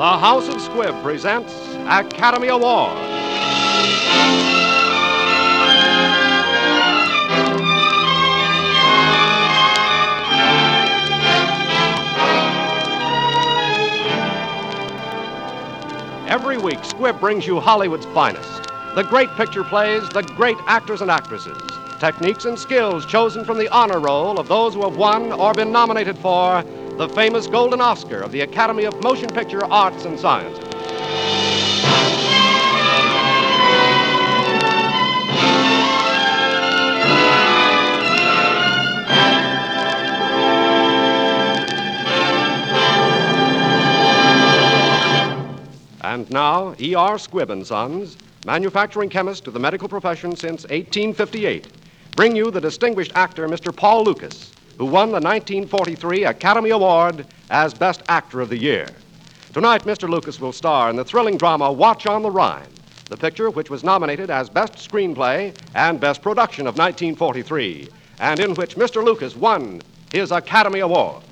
The House of Squibb presents Academy Award. Every week, Squibb brings you Hollywood's finest. The great picture plays, the great actors and actresses. Techniques and skills chosen from the honor roll of those who have won or been nominated for the famous Golden Oscar of the Academy of Motion Picture Arts and Sciences. And now, E.R. Squibb & Sons, manufacturing chemist to the medical profession since 1858, bring you the distinguished actor, Mr. Paul Lukas, who won the 1943 Academy Award as Best Actor of the Year. Tonight, Mr. Lukas will star in the thrilling drama Watch on the Rhine, the picture which was nominated as Best Screenplay and Best Production of 1943, and in which Mr. Lukas won his Academy Award.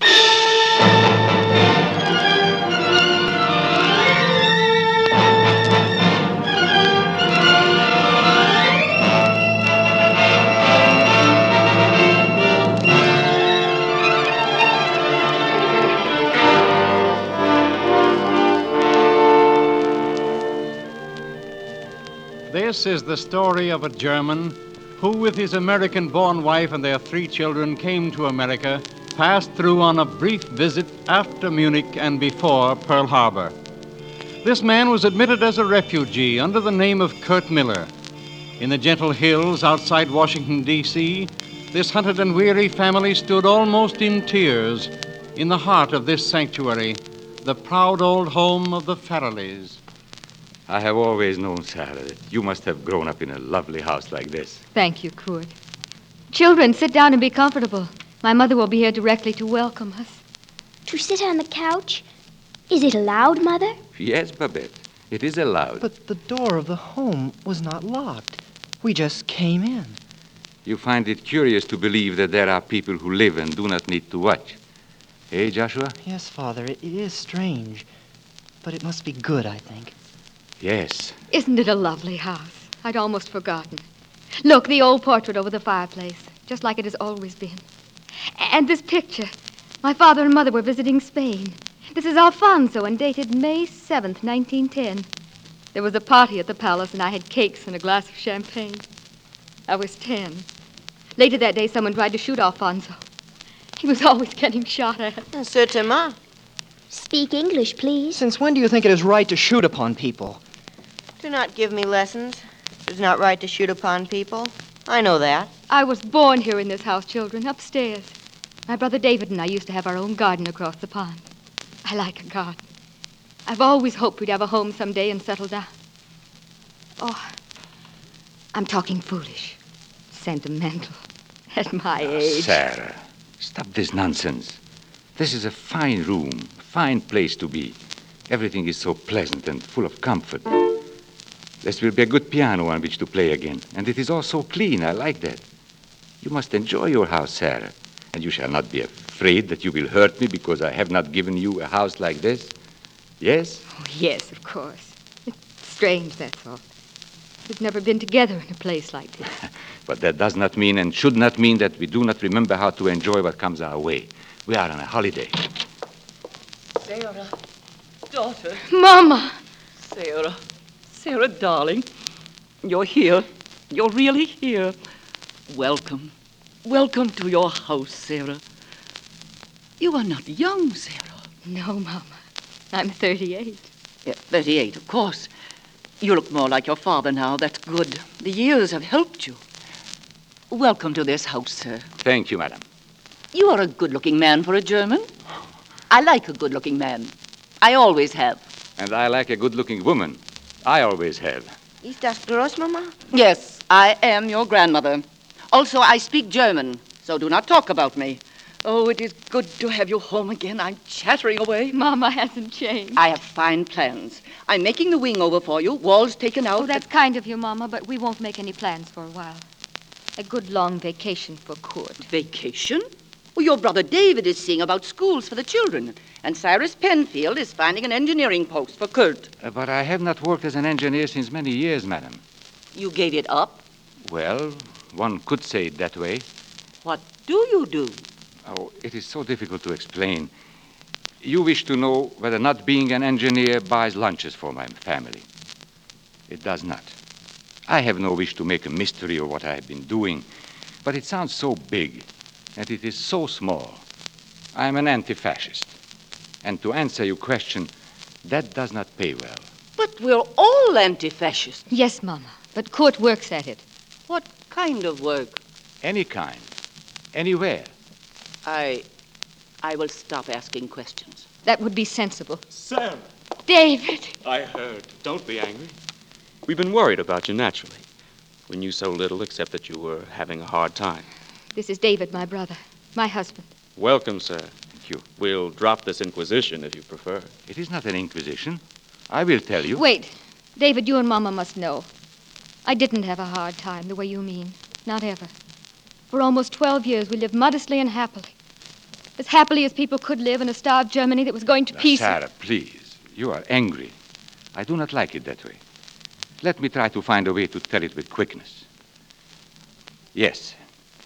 This is the story of a German who, with his American-born wife and their 3 children, came to America, passed through on a brief visit after Munich and before Pearl Harbor. This man was admitted as a refugee under the name of Kurt Miller. In the gentle hills outside Washington, D.C., this hunted and weary family stood almost in tears in the heart of this sanctuary, the proud old home of the Farrellys. I have always known, Sarah, that you must have grown up in a lovely house like this. Thank you, Kurt. Children, sit down and be comfortable. My mother will be here directly to welcome us. To sit on the couch? Is it allowed, Mother? Yes, Babette, it is allowed. But the door of the home was not locked. We just came in. You find it curious to believe that there are people who live and do not need to watch. Eh, Joshua? Yes, Father, it is strange. But it must be good, I think. Yes. Isn't it a lovely house? I'd almost forgotten. Look, the old portrait over the fireplace, just like it has always been. And this picture. My father and mother were visiting Spain. This is Alfonso and dated May 7th, 1910. There was a party at the palace, and I had cakes and a glass of champagne. I was 10. Later that day, someone tried to shoot Alfonso. He was always getting shot at. Certainement. Speak English, please. Since when do you think it is right to shoot upon people? Do not give me lessons. It is not right to shoot upon people. I know that. I was born here in this house, children, upstairs. My brother David and I used to have our own garden across the pond. I like a garden. I've always hoped we'd have a home someday and settle down. Oh, I'm talking foolish, sentimental, at my age. Sarah, stop this nonsense. This is a fine room, fine place to be. Everything is so pleasant and full of comfort. This will be a good piano on which to play again. And it is all so clean. I like that. You must enjoy your house, Sarah. And you shall not be afraid that you will hurt me because I have not given you a house like this. Yes? Oh, yes, of course. It's strange, that's all. We've never been together in a place like this. But that does not mean and should not mean that we do not remember how to enjoy what comes our way. We are on a holiday. Sarah, daughter. Mama! Sarah, darling. You're here. You're really here. Welcome. Welcome to your house, Sarah. You are not young, Sarah. No, Mama. I'm 38. Yeah, 38, of course. You look more like your father now. That's good. The years have helped you. Welcome to this house, sir. Thank you, madam. You are a good-looking man for a German. I like a good-looking man. I always have. And I like a good-looking woman. I always have. Ist das Großmama? Yes, I am your grandmother. Also, I speak German, so do not talk about me. Oh, it is good to have you home again. I'm chattering away. Mama hasn't changed. I have fine plans. I'm making the wing over for you, walls taken out. Oh, that's kind of you, Mama, but we won't make any plans for a while. A good long vacation for Kurt. Vacation? Well, your brother David is seeing about schools for the children. And Cyrus Penfield is finding an engineering post for Kurt. But I have not worked as an engineer since many years, madam. You gave it up? Well, one could say it that way. What do you do? Oh, it is so difficult to explain. You wish to know whether not being an engineer buys lunches for my family. It does not. I have no wish to make a mystery of what I have been doing, but it sounds so big, and it is so small. I am an anti-fascist. And to answer your question, that does not pay well. But we're all anti-fascists. Yes, Mama, but Kurt works at it. What kind of work? Any kind. Anywhere. I will stop asking questions. That would be sensible. Sarah! David! I heard. Don't be angry. We've been worried about you, naturally. We knew so little except that you were having a hard time. This is David, my brother, my husband. Welcome, sir. Thank you. We'll drop this inquisition if you prefer. It is not an inquisition. I will tell you. Wait. David, you and Mama must know. I didn't have a hard time the way you mean. Not ever. For almost 12 years, we lived modestly and happily. As happily as people could live in a starved Germany that was going to pieces. Sarah, please. You are angry. I do not like it that way. Let me try to find a way to tell it with quickness. Yes.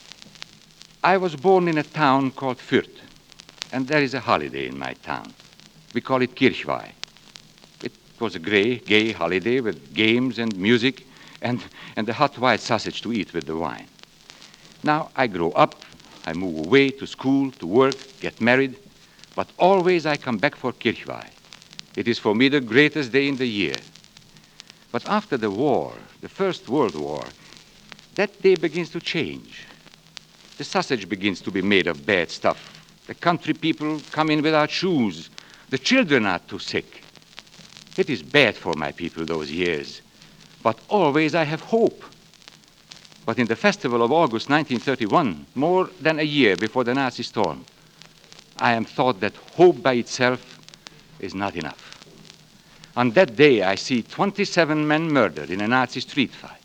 I was born in a town called Fürth, and there is a holiday in my town. We call it Kirchweih. It was a gay holiday with games and music and the hot white sausage to eat with the wine. Now I grow up, I move away to school, to work, get married, but always I come back for Kirchweih. It is for me the greatest day in the year. But after the war, the First World War, that day begins to change. The sausage begins to be made of bad stuff. The country people come in without shoes. The children are too sick. It is bad for my people those years. But always I have hope. But in the festival of August 1931, more than a year before the Nazi storm, I am taught that hope by itself is not enough. On that day, I see 27 men murdered in a Nazi street fight.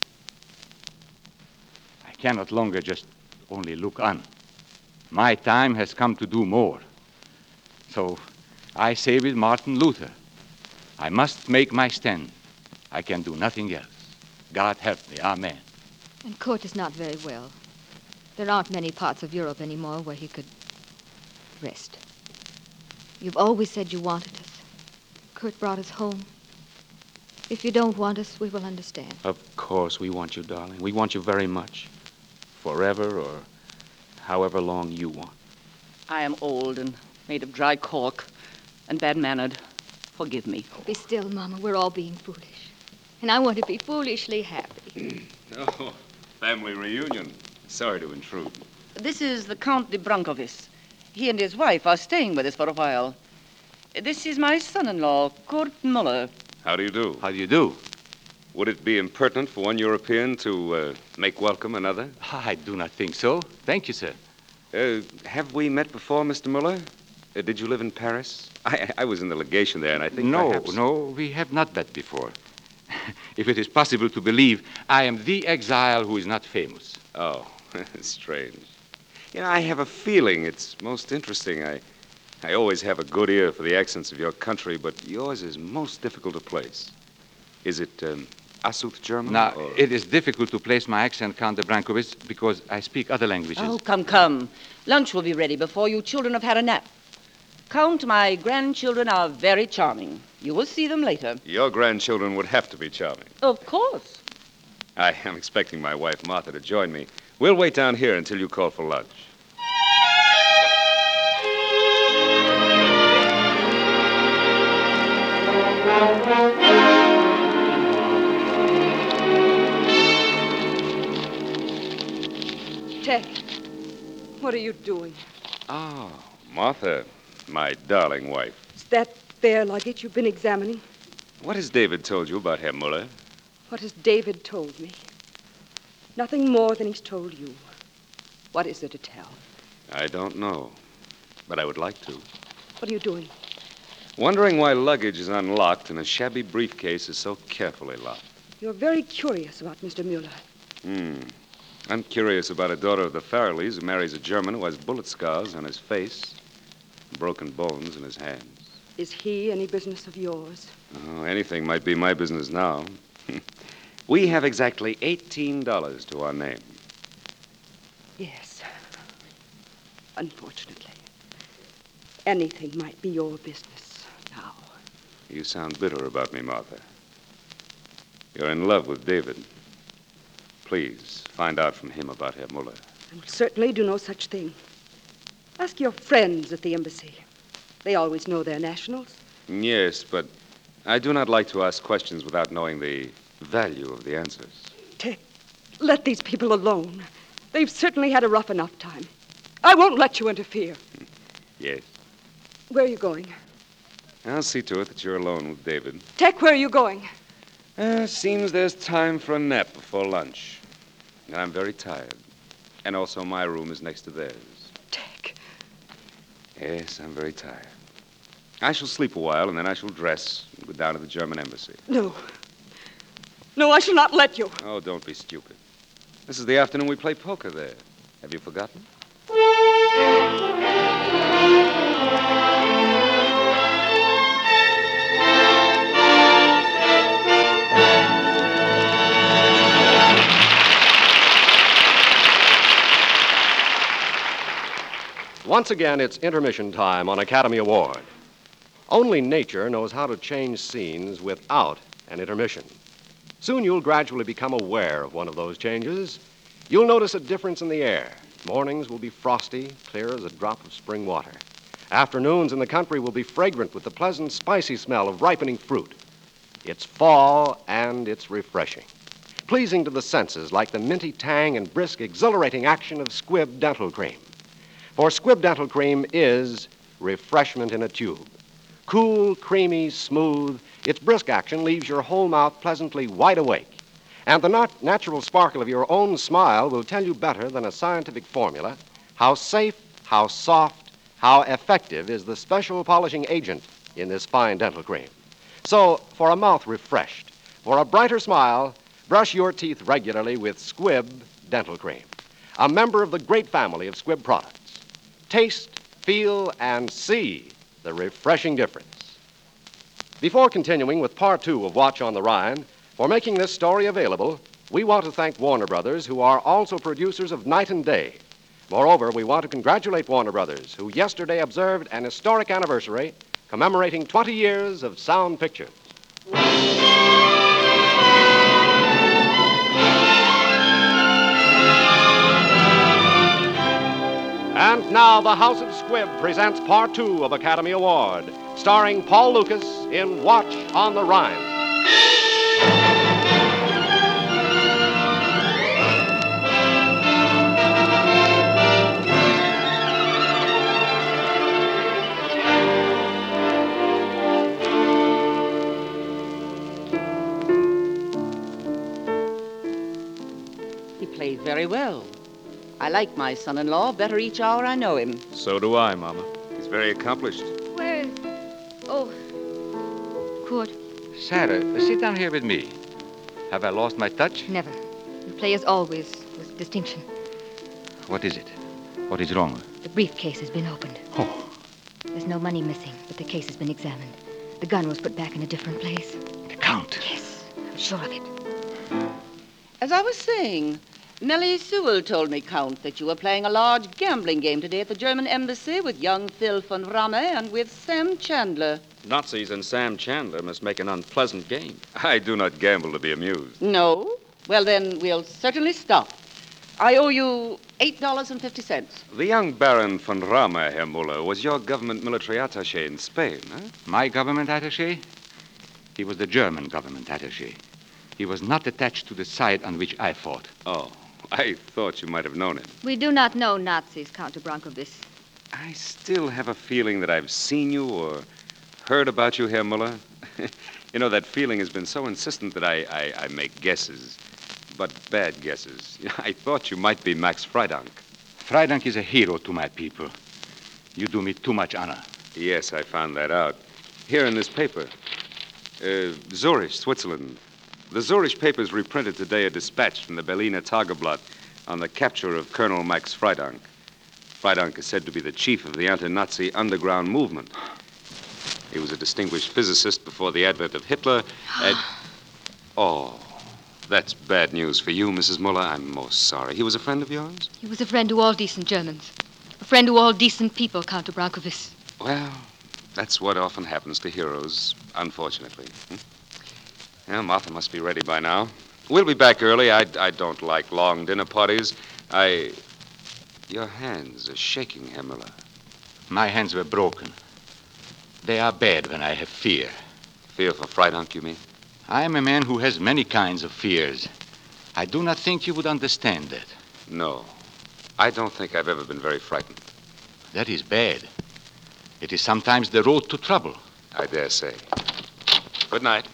I cannot longer just only look on. My time has come to do more. So I say with Martin Luther, I must make my stand. I can do nothing else. God help me. Amen. And Kurt is not very well. There aren't many parts of Europe anymore where he could rest. You've always said you wanted us. Kurt brought us home. If you don't want us, we will understand. Of course we want you, darling. We want you very much. Forever or however long you want. I am old and made of dry cork and bad-mannered. Forgive me. Be still, Mama. We're all being foolish. And I want to be foolishly happy. Oh, family reunion. Sorry to intrude. This is the Count de Brankovic. He and his wife are staying with us for a while. This is my son-in-law, Kurt Muller. How do you do? How do you do? Would it be impertinent for one European to make welcome another? I do not think so. Thank you, sir. Have we met before, Mr. Muller? Did you live in Paris? I was in the legation there, and I think perhaps... No, we have not met before. If it is possible to believe, I am the exile who is not famous. Oh, strange. You know, I have a feeling it's most interesting. I always have a good ear for the accents of your country, but yours is most difficult to place. Is it Asuth German? Now, or... it is difficult to place my accent, Count de Brankovic, because I speak other languages. Oh, come. Lunch will be ready before you children have had a nap. Count, my grandchildren are very charming. You will see them later. Your grandchildren would have to be charming. Of course. I am expecting my wife, Martha, to join me. We'll wait down here until you call for lunch. Ted, what are you doing? Oh, Martha, my darling wife. Is that their luggage you've been examining? What has David told you about Herr Muller? What has David told me? Nothing more than he's told you. What is there to tell? I don't know, but I would like to. What are you doing? Wondering why luggage is unlocked and a shabby briefcase is so carefully locked. You're very curious about Mr. Mueller. I'm curious about a daughter of the Farrellys who marries a German who has bullet scars on his face. broken bones in his hands. Is he any business of yours? Oh, anything might be my business now. We have exactly $18 to our name. Yes. Unfortunately. Anything might be your business now. You sound bitter about me, Martha. You're in love with David. Please, find out from him about Herr Muller. I will certainly do no such thing. Ask your friends at the embassy. They always know their nationals. Yes, but I do not like to ask questions without knowing the value of the answers. Dick, let these people alone. They've certainly had a rough enough time. I won't let you interfere. Yes. Where are you going? I'll see to it that you're alone with David. Teck, where are you going? Seems there's time for a nap before lunch. And I'm very tired. And also my room is next to theirs. Teck. Yes, I'm very tired. I shall sleep a while, and then I shall dress and go down to the German embassy. No. No, I shall not let you. Oh, don't be stupid. This is the afternoon we play poker there. Have you forgotten? Once again, it's intermission time on Academy Award. Only nature knows how to change scenes without an intermission. Soon you'll gradually become aware of one of those changes. You'll notice a difference in the air. Mornings will be frosty, clear as a drop of spring water. Afternoons in the country will be fragrant with the pleasant, spicy smell of ripening fruit. It's fall, and it's refreshing. Pleasing to the senses like the minty tang and brisk, exhilarating action of Squibb Dental Cream. For Squibb Dental Cream is refreshment in a tube. Cool, creamy, smooth, its brisk action leaves your whole mouth pleasantly wide awake. And the natural sparkle of your own smile will tell you better than a scientific formula how safe, how soft, how effective is the special polishing agent in this fine dental cream. So, for a mouth refreshed, for a brighter smile, brush your teeth regularly with Squibb Dental Cream, a member of the great family of Squibb products. Taste, feel, and see the refreshing difference. Before continuing with part 2 of Watch on the Rhine, for making this story available, we want to thank Warner Brothers, who are also producers of Night and Day. Moreover, we want to congratulate Warner Brothers, who yesterday observed an historic anniversary commemorating 20 years of sound pictures. And now the House of Squibb presents part 2 of Academy Award, starring Paul Lucas in Watch on the Rhine. He plays very well. I like my son-in-law better each hour I know him. So do I, Mama. He's very accomplished. Where is... Oh, Kurt. Sarah, sit down here with me. Have I lost my touch? Never. You play as always, with distinction. What is it? What is wrong? The briefcase has been opened. Oh. There's no money missing, but the case has been examined. The gun was put back in a different place. The Count? Yes, I'm sure of it. As I was saying, Nellie Sewell told me, Count, that you were playing a large gambling game today at the German embassy with young Phil von Ramme and with Sam Chandler. Nazis and Sam Chandler must make an unpleasant game. I do not gamble to be amused. No? Well, then we'll certainly stop. I owe you $8.50. The young Baron von Ramme, Herr Muller, was your government military attaché in Spain, huh? My government attaché? He was the German government attaché. He was not attached to the side on which I fought. Oh, I thought you might have known him. We do not know Nazis, Count de Brankovic. I still have a feeling that I've seen you or heard about you, Herr Muller. You know, that feeling has been so insistent that I make guesses, but bad guesses. I thought you might be Max Freidank. Freidank is a hero to my people. You do me too much honor. Yes, I found that out. Here in this paper. Zurich, Switzerland. The Zurich papers reprinted today a dispatch from the Berliner Tageblatt on the capture of Colonel Max Freidank. Freidunk is said to be the chief of the anti-Nazi underground movement. He was a distinguished physicist before the advent of Hitler. Oh, that's bad news for you, Mrs. Muller. I'm most sorry. He was a friend of yours? He was a friend to all decent Germans. A friend to all decent people, Count Dobrankovich. Well, that's what often happens to heroes, unfortunately. Yeah, Martha must be ready by now. We'll be back early. I don't like long dinner parties. Your hands are shaking, Herr Muller. My hands were broken. They are bad when I have fear. Fear for Freidunk, you mean? I am a man who has many kinds of fears. I do not think you would understand that. No. I don't think I've ever been very frightened. That is bad. It is sometimes the road to trouble. I dare say. Good night.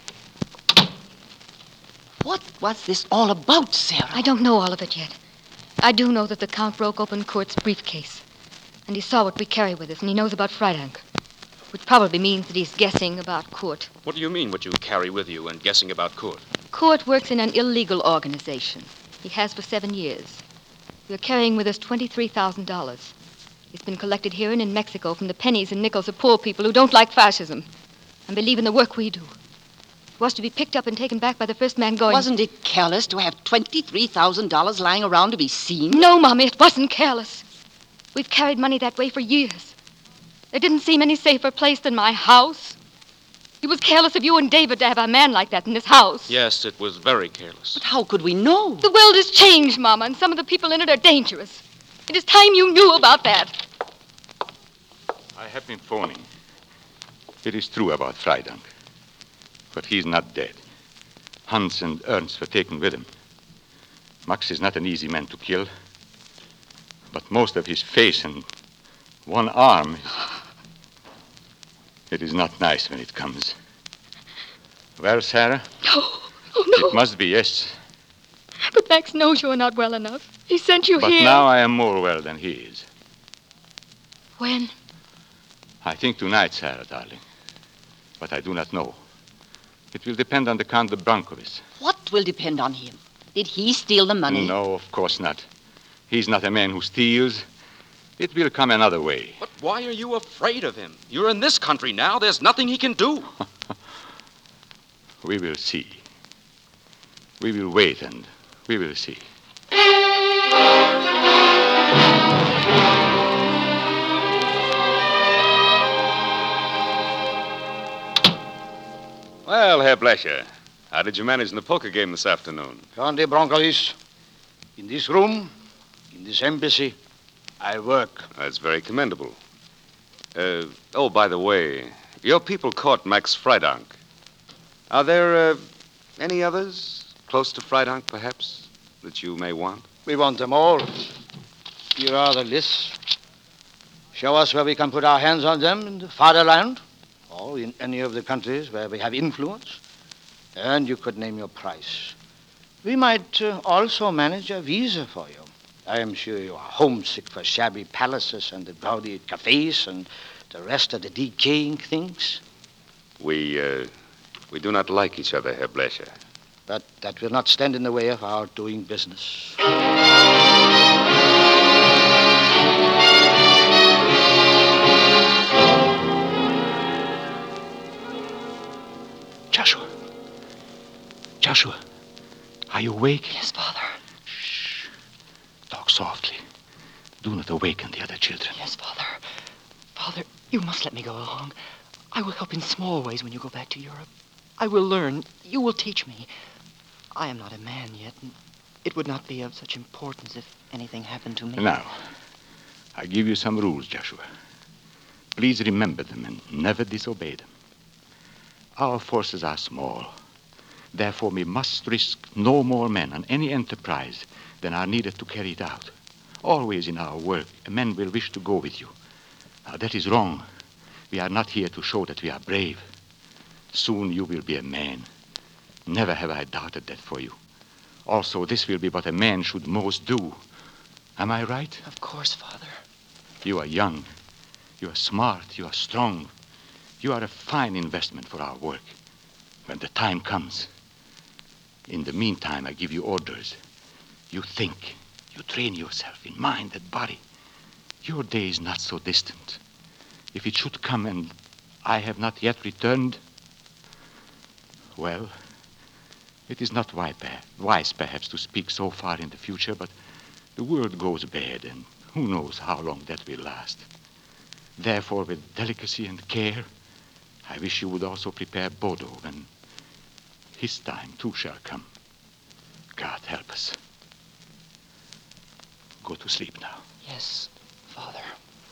What was this all about, Sarah? I don't know all of it yet. I do know that the Count broke open Kurt's briefcase. And he saw what we carry with us, and he knows about Freidunk. Which probably means that he's guessing about Kurt. What do you mean, what you carry with you and guessing about Kurt? Kurt works in an illegal organization. He has for 7 years. We're carrying with us $23,000. It's been collected here and in Mexico from the pennies and nickels of poor people who don't like fascism and believe in the work we do. It was to be picked up and taken back by the first man going... Wasn't it careless to have $23,000 lying around to be seen? No, Mommy, it wasn't careless. We've carried money that way for years. There didn't seem any safer place than my house. It was careless of you and David to have a man like that in this house. Yes, it was very careless. But how could we know? The world has changed, Mama, and some of the people in it are dangerous. It is time you knew about that. I have been phoning. It is true about Freidunk. But he's not dead. Hans and Ernst were taken with him. Max is not an easy man to kill. But most of his face and one arm It is not nice when it comes. Well, Sarah? Oh no. It must be, yes. But Max knows you're not well enough. He sent you here. But now I am more well than he is. When? I think tonight, Sarah, darling. But I do not know. It will depend on the Count Dobrankovich. What will depend on him? Did he steal the money? No, of course not. He's not a man who steals. It will come another way. But why are you afraid of him? You're in this country now. There's nothing he can do. We will see. We will wait and we will see. Well, Herr Blecher, how did you manage in the poker game this afternoon? Count Dobrankovich, in this room, in this embassy, I work. That's very commendable. Oh, by the way, your people caught Max Freidunk. Are there any others close to Freidunk, perhaps, that you may want? We want them all. Here are the lists. Show us where we can put our hands on them in the fatherland, or in any of the countries where we have influence. And you could name your price. We might also manage a visa for you. I am sure you are homesick for shabby palaces and the rowdy cafes and the rest of the decaying things. We do not like each other, Herr Blecher. But that will not stand in the way of our doing business. Joshua. Joshua, are you awake? Yes, Father. Shh. Talk softly. Do not awaken the other children. Yes, Father. Father, you must let me go along. I will help in small ways when you go back to Europe. I will learn. You will teach me. I am not a man yet, and it would not be of such importance if anything happened to me. Now, I give you some rules, Joshua. Please remember them and never disobey them. Our forces are small. Therefore, we must risk no more men on any enterprise than are needed to carry it out. Always in our work, men will wish to go with you. Now, that is wrong. We are not here to show that we are brave. Soon you will be a man. Never have I doubted that for you. Also, this will be what a man should most do. Am I right? Of course, Father. You are young. You are smart. You are strong. You are a fine investment for our work. When the time comes. In the meantime, I give you orders. You think. You train yourself in mind and body. Your day is not so distant. If it should come and I have not yet returned, well, it is not wise perhaps to speak so far in the future, but the world goes bad, and who knows how long that will last. Therefore, with delicacy and care, I wish you would also prepare Bodo when his time too shall come. God help us. Go to sleep now. Yes, Father.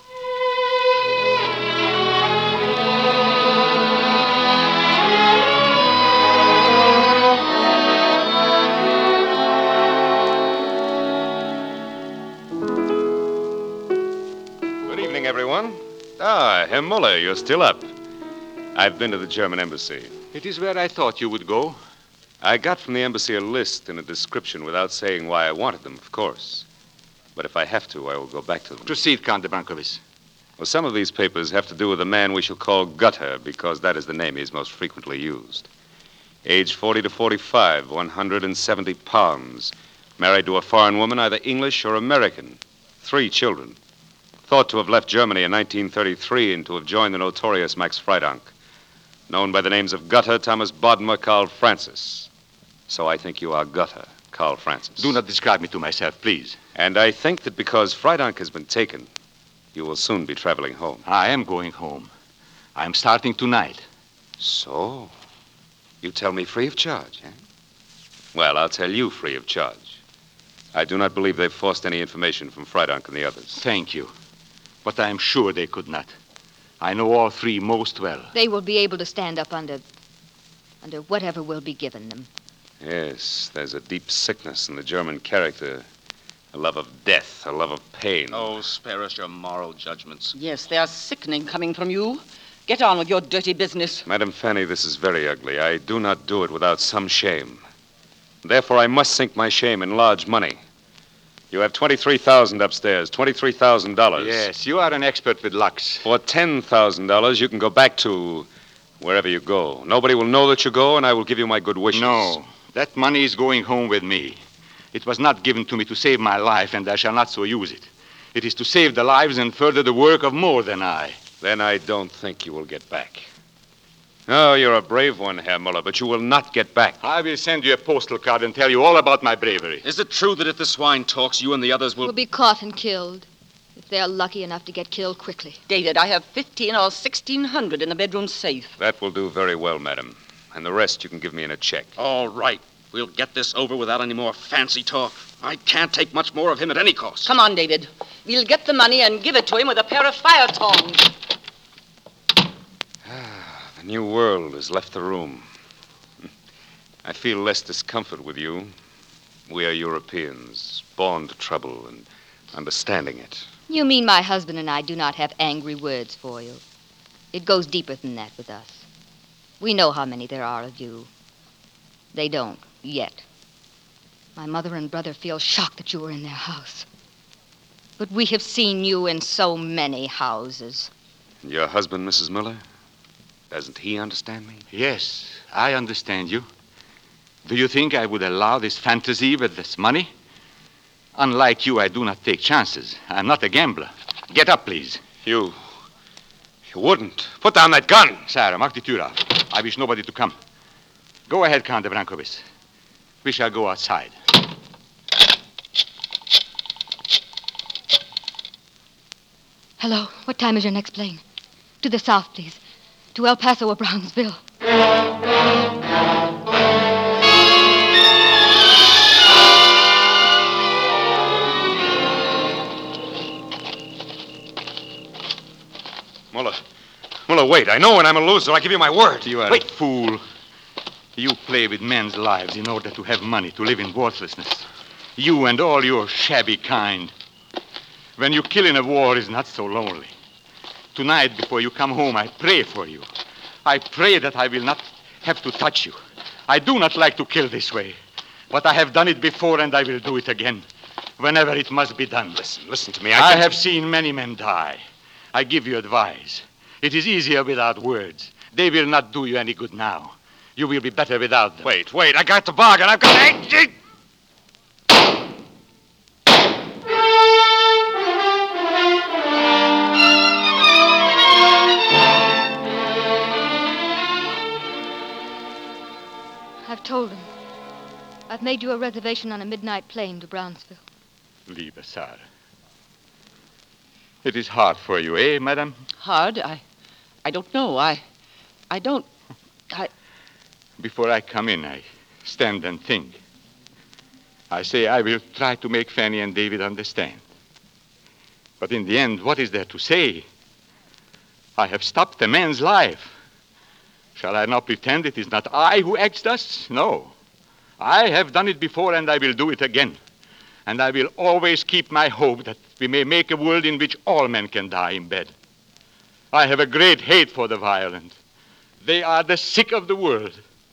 Good evening, everyone. Ah, Herr Muller, you're still up. I've been to the German embassy. It is where I thought you would go. I got from the embassy a list and a description without saying why I wanted them, of course. But if I have to, I will go back to them. Proceed, Count de Brankovic. Well, some of these papers have to do with a man we shall call Gutter, because that is the name he is most frequently used. Age 40 to 45, 170 pounds. Married to a foreign woman, either English or American. 3 children. Thought to have left Germany in 1933 and to have joined the notorious Max Freidank. Known by the names of Gutter, Thomas Bodmer, Carl Francis. So I think you are Gutter, Carl Francis. Do not describe me to myself, please. And I think that because Freidank has been taken, you will soon be traveling home. I am going home. I am starting tonight. So? You tell me free of charge, eh? Well, I'll tell you free of charge. I do not believe they've forced any information from Freidank and the others. Thank you. But I am sure they could not. I know all 3 most well. They will be able to stand up under whatever will be given them. Yes, there's a deep sickness in the German character. A love of death, a love of pain. Oh, spare us your moral judgments. Yes, they are sickening coming from you. Get on with your dirty business. Madam Fanny, this is very ugly. I do not do it without some shame. Therefore, I must sink my shame in large money. You have $23,000 upstairs, $23,000. Yes, you are an expert with Lux. For $10,000, you can go back to wherever you go. Nobody will know that you go, and I will give you my good wishes. No, that money is going home with me. It was not given to me to save my life, and I shall not so use it. It is to save the lives and further the work of more than I. Then I don't think you will get back. Oh, you're a brave one, Herr Muller, but you will not get back. I will send you a postal card and tell you all about my bravery. Is it true that if the swine talks, you and the others will... Will be caught and killed. If they're lucky enough to get killed quickly. David, I have 1,500 or 1,600 in the bedroom safe. That will do very well, madam. And the rest you can give me in a check. All right. We'll get this over without any more fancy talk. I can't take much more of him at any cost. Come on, David. We'll get the money and give it to him with a pair of fire tongs. The new world has left the room. I feel less discomfort with you. We are Europeans, born to trouble and understanding it. You mean my husband and I do not have angry words for you? It goes deeper than that with us. We know how many there are of you. They don't, yet. My mother and brother feel shocked that you were in their house. But we have seen you in so many houses. And your husband, Mrs. Muller? Doesn't he understand me? Yes, I understand you. Do you think I would allow this fantasy with this money? Unlike you, I do not take chances. I'm not a gambler. Get up, please. You wouldn't. Put down that gun. Sarah, mark the deur af. I wish nobody to come. Go ahead, Count de Brankovic. We shall go outside. Hello, what time is your next plane? To the south, please. To El Paso or Brownsville. Muller, wait. I know when I'm a loser. I give you my word. You are a fool. You play with men's lives in order to have money to live in worthlessness. You and all your shabby kind. When you kill in a war, it's not so lonely. Tonight, before you come home, I pray for you. I pray that I will not have to touch you. I do not like to kill this way. But I have done it before, and I will do it again. Whenever it must be done. Listen to me. I have seen many men die. I give you advice. It is easier without words. They will not do you any good now. You will be better without them. Wait. I got the bargain. I've got... I've made you a reservation on a midnight plane to Brownsville. Liebe Sarah. It is hard for you, eh, madam? Hard? I don't know. I don't... Before I come in, I stand and think. I say I will try to make Fanny and David understand. But in the end, what is there to say? I have stopped a man's life. Shall I now pretend it is not I who acts thus? No. I have done it before, and I will do it again. And I will always keep my hope that we may make a world in which all men can die in bed. I have a great hate for the violent. They are the sick of the world.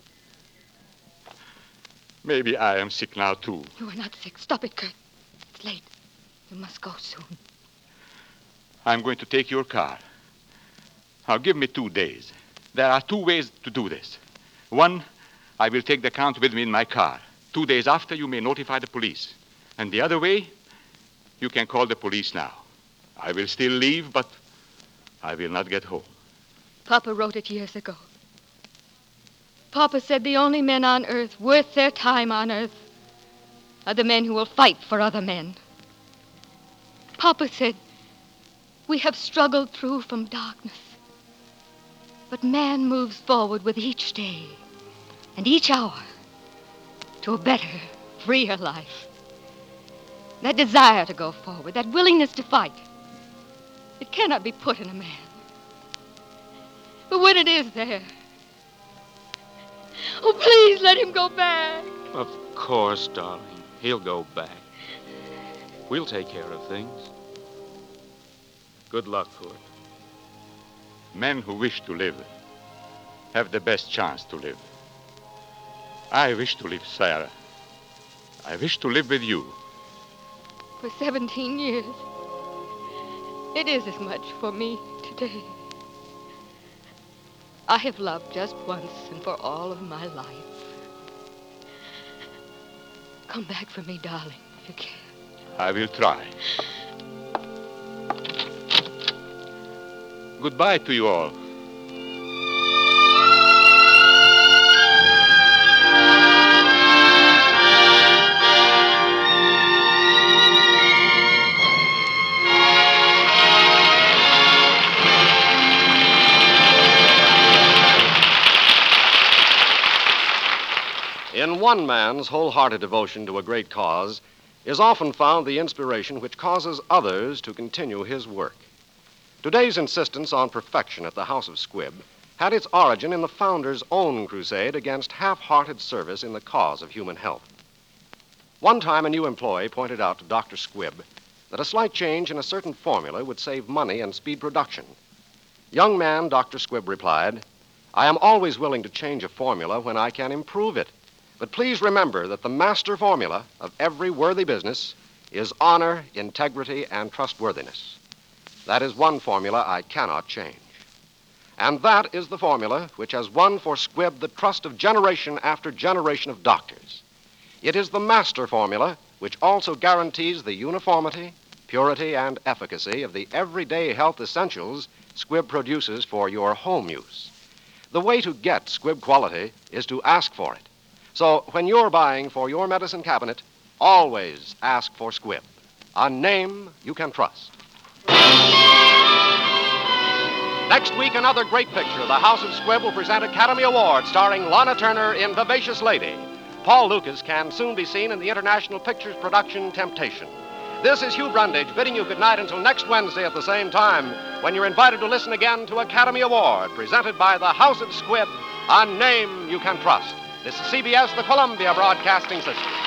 Maybe I am sick now, too. You are not sick. Stop it, Kurt. It's late. You must go soon. I'm going to take your car. Now, give me 2 days. There are 2 ways to do this. One, I will take the Count with me in my car. 2 days after, you may notify the police. And the other way, you can call the police now. I will still leave, but I will not get home. Papa wrote it years ago. Papa said the only men on earth worth their time on earth are the men who will fight for other men. Papa said we have struggled through from darkness, but man moves forward with each day and each hour to a better, freer life. That desire to go forward, that willingness to fight, it cannot be put in a man. But when it is there, oh, please let him go back. Of course, darling. He'll go back. We'll take care of things. Good luck, Kurt. Men who wish to live have the best chance to live. I wish to live, Sarah. I wish to live with you. For 17 years, it is as much for me today. I have loved just once and for all of my life. Come back for me, darling, if you can. I will try. Goodbye to you all. In one man's wholehearted devotion to a great cause is often found the inspiration which causes others to continue his work. Today's insistence on perfection at the House of Squibb had its origin in the founder's own crusade against half-hearted service in the cause of human health. One time, a new employee pointed out to Dr. Squibb that a slight change in a certain formula would save money and speed production. Young man, Dr. Squibb replied, I am always willing to change a formula when I can improve it. But please remember that the master formula of every worthy business is honor, integrity, and trustworthiness. That is one formula I cannot change. And that is the formula which has won for Squibb the trust of generation after generation of doctors. It is the master formula which also guarantees the uniformity, purity, and efficacy of the everyday health essentials Squibb produces for your home use. The way to get Squibb quality is to ask for it. So when you're buying for your medicine cabinet, always ask for Squibb, a name you can trust. Next week, another great picture. The House of Squibb will present Academy Award starring Lana Turner in Vivacious Lady. Paul Lucas can soon be seen in the International Pictures production Temptation. This is Hugh Brundage bidding you good night until next Wednesday at the same time, when you're invited to listen again to Academy Award, presented by the House of Squibb, a name you can trust. This is CBS, the Columbia Broadcasting System.